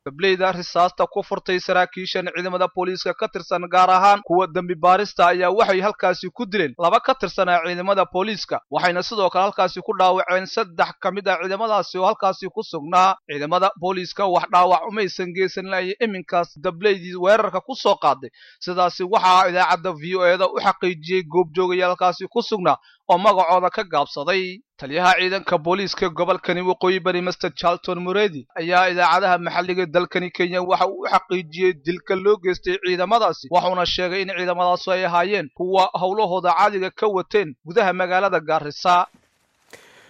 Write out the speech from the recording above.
dableyda risaasta ku furtay saraakiishan ciidamada booliiska ka tirsan gaar ahaan kuwa dambi baarista ayaa waxay halkaasi ku dileen 2 ka tirsanaa ciidamada booliiska waxayna sidoo kale halkaasi ku dhaawaceen 3 ka mid ah ciidamadaasi oo halkaasi ku sugnaa ciidamada booliiska wax dhaawac umaysan geysan laayay iminkaas dableydii weerarka ku soo qaaday sidaasi waxa idaacadda VOA-da u xaqiijiyay goobjoogayaalkaasi ku sugnaa oo magacooda ka gaabsaday taliyaha ciidanka booliiska gobolkani waqooyi bari Mr Charlton Muredi ayaa idaacadaha maxalliga dalkani Kenya waxa uu xaqiijiyay dilka loo geystay ciidamadaasi waxaana sheegay in ciidamadaasi ay ahaayeen kuwa howlahooda caadiga ka wateen gudaha magaalada Garissa